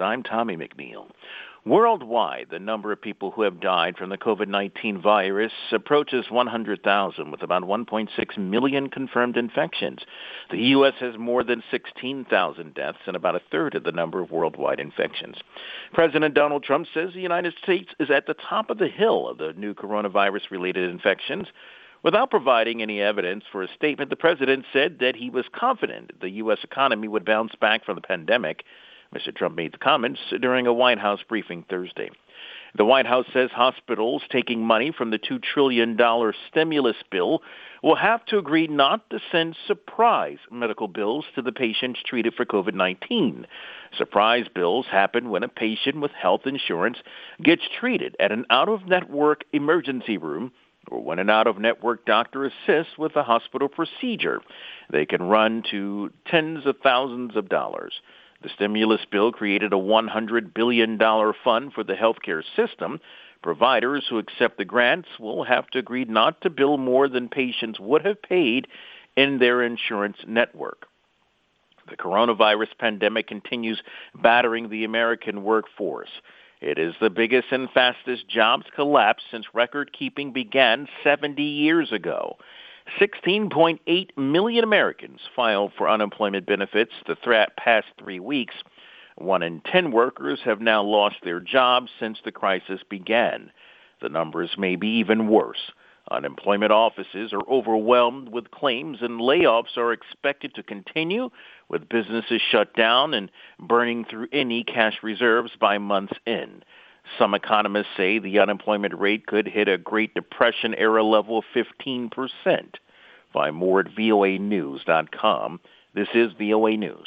I'm Tommy McNeil. Worldwide, the number of people who have died from the COVID-19 virus approaches 100,000, with about 1.6 million confirmed infections. The U.S. has more than 16,000 deaths and about a third of the number of worldwide infections. President Donald Trump says the United States is at the top of the hill of the new coronavirus-related infections. Without providing any evidence for a statement, the president said that he was confident the U.S. economy would bounce back from the pandemic. Mr. Trump made the comments during a White House briefing Thursday. The White House says hospitals taking money from the $2 trillion stimulus bill will have to agree not to send surprise medical bills to the patients treated for COVID-19. Surprise bills happen when a patient with health insurance gets treated at an out-of-network emergency room or when an out-of-network doctor assists with a hospital procedure. They can run to tens of thousands of dollars. The stimulus bill created a $100 billion fund for the healthcare system. Providers who accept the grants will have to agree not to bill more than patients would have paid in their insurance network. The coronavirus pandemic continues battering the American workforce. It is the biggest and fastest jobs collapse since record-keeping began 70 years ago. 16.8 million Americans filed for unemployment benefits the past 3 weeks. 1 in 10 workers have now lost their jobs since the crisis began. The numbers may be even worse. Unemployment offices are overwhelmed with claims, and layoffs are expected to continue, with businesses shut down and burning through any cash reserves by month's end. Some economists say the unemployment rate could hit a Great Depression-era level of 15%. Find more at voanews.com. This is VOA News.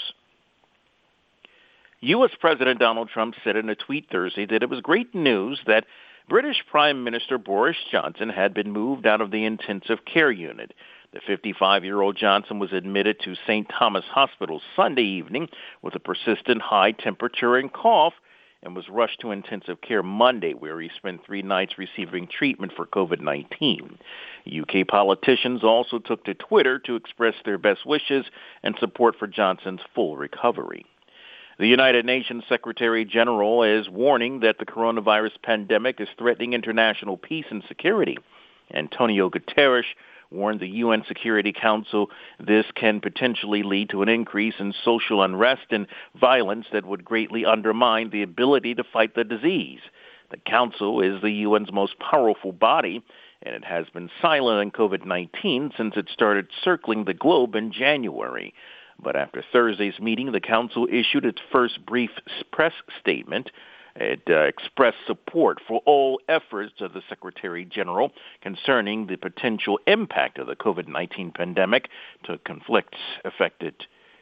U.S. President Donald Trump said in a tweet Thursday that it was great news that British Prime Minister Boris Johnson had been moved out of the intensive care unit. The 55-year-old Johnson was admitted to St. Thomas Hospital Sunday evening with a persistent high temperature and cough, and was rushed to intensive care Monday, where he spent 3 nights receiving treatment for COVID-19. UK politicians also took to Twitter to express their best wishes and support for Johnson's full recovery. The United Nations Secretary General is warning that the coronavirus pandemic is threatening international peace and security. Antonio Guterres warned the UN Security Council this can potentially lead to an increase in social unrest and violence that would greatly undermine the ability to fight the disease. The Council is the UN's most powerful body, and it has been silent on COVID-19 since it started circling the globe in January. But after Thursday's meeting, the Council issued its first brief press statement. It expressed support for all efforts of the Secretary General concerning the potential impact of the COVID-19 pandemic to conflict-affected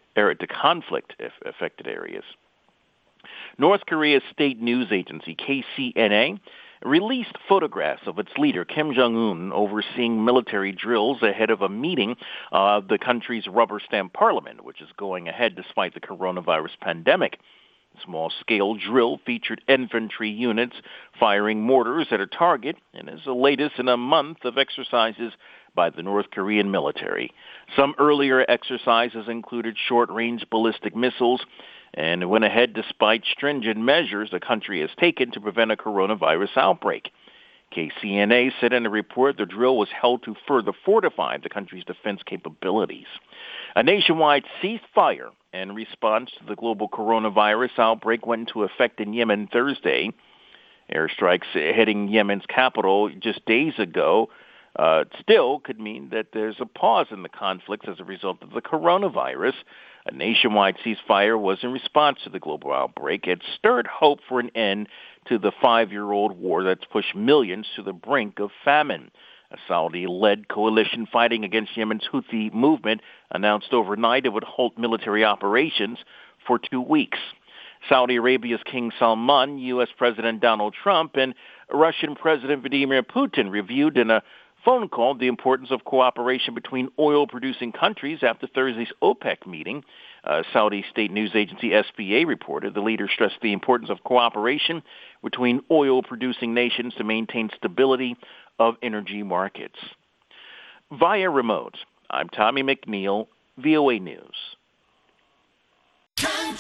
areas. North Korea's state news agency, KCNA, released photographs of its leader, Kim Jong-un, overseeing military drills ahead of a meeting of the country's rubber-stamp parliament, which is going ahead despite the coronavirus pandemic. Small-scale drill featured infantry units firing mortars at a target and is the latest in a month of exercises by the North Korean military. Some earlier exercises included short-range ballistic missiles and went ahead despite stringent measures the country has taken to prevent a coronavirus outbreak. KCNA said in a report the drill was held to further fortify the country's defense capabilities. A nationwide ceasefire in response to the global coronavirus outbreak went into effect in Yemen Thursday. Airstrikes hitting Yemen's capital just days ago still could mean that there's a pause in the conflict as a result of the coronavirus. A nationwide ceasefire was in response to the global outbreak. It stirred hope for an end to the 5-year-old war that's pushed millions to the brink of famine. A Saudi-led coalition fighting against Yemen's Houthi movement announced overnight it would halt military operations for 2 weeks. Saudi Arabia's King Salman, U.S. President Donald Trump, and Russian President Vladimir Putin reviewed in a phone call the importance of cooperation between oil-producing countries after Thursday's OPEC meeting. Saudi state news agency SPA reported the leader stressed the importance of cooperation between oil-producing nations to maintain stability of energy markets. Via remote, I'm Tommy McNeil, VOA News.